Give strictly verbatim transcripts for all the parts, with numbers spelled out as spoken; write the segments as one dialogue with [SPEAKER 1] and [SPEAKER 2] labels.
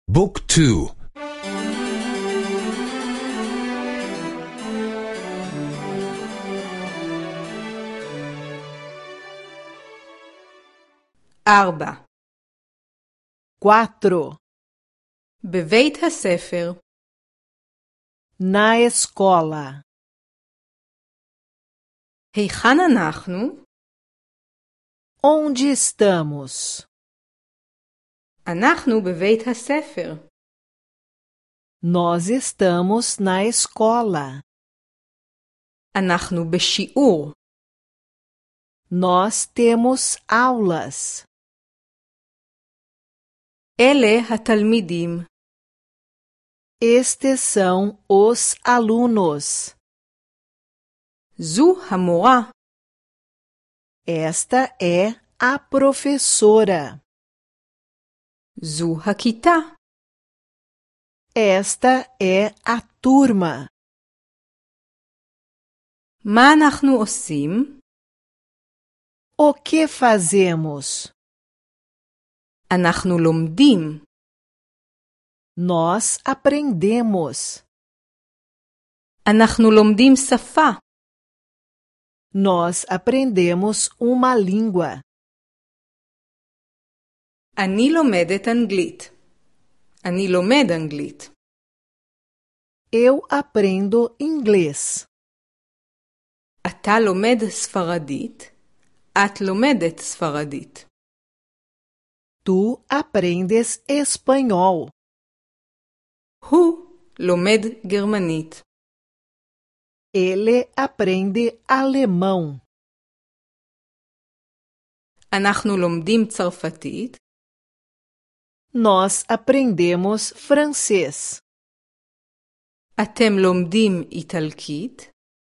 [SPEAKER 1] بوك تو.
[SPEAKER 2] أربع.
[SPEAKER 3] Quatro.
[SPEAKER 2] בבית הספר.
[SPEAKER 3] Na escola.
[SPEAKER 2] היכן אנחנו?
[SPEAKER 3] Onde estamos?
[SPEAKER 2] אנחנו בבית הספר.
[SPEAKER 3] Nós estamos na escola.
[SPEAKER 2] אנחנו בשיעור.
[SPEAKER 3] Nós temos aulas.
[SPEAKER 2] אלה התלמידים.
[SPEAKER 3] Estes são os alunos.
[SPEAKER 2] זו המורה.
[SPEAKER 3] Esta é a professora.
[SPEAKER 2] זו הכיתה.
[SPEAKER 3] Esta é a turma.
[SPEAKER 2] מה אנחנו עושים?
[SPEAKER 3] O que fazemos?
[SPEAKER 2] אנחנו לומדים.
[SPEAKER 3] Nós aprendemos.
[SPEAKER 2] אנחנו לומדים שפה.
[SPEAKER 3] Nós aprendemos uma língua.
[SPEAKER 2] אני לומדת אנגלית. אני לומד אנגלית.
[SPEAKER 3] Eu aprendo inglês.
[SPEAKER 2] אתה לומד ספרדית. את לומדת ספרדית.
[SPEAKER 3] Tu aprendes espanhol.
[SPEAKER 2] הוא לומד גרמנית.
[SPEAKER 3] Ele aprende alemão.
[SPEAKER 2] אנחנו לומדים צרפתית.
[SPEAKER 3] Nós aprendemos francês.
[SPEAKER 2] אתם לומדים איטלקית.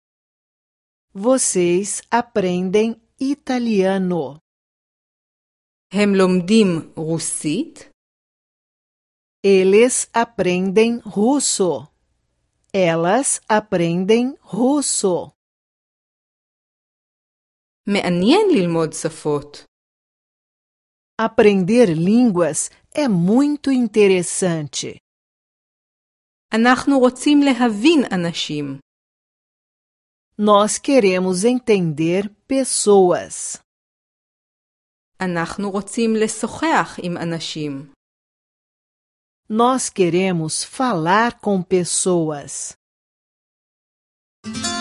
[SPEAKER 3] Vocês aprendem italiano.
[SPEAKER 2] הם לומדים רוסית.
[SPEAKER 3] Eles aprendem russo. Elas aprendem russo.
[SPEAKER 2] מעניין ללמוד שפות.
[SPEAKER 3] Aprender línguas é muito interessante.
[SPEAKER 2] אנחנו רוצים להבין אנשים.
[SPEAKER 3] Nós queremos entender pessoas.
[SPEAKER 2] אנחנו רוצים לשוחח עם אנשים.
[SPEAKER 3] Nós queremos falar com pessoas.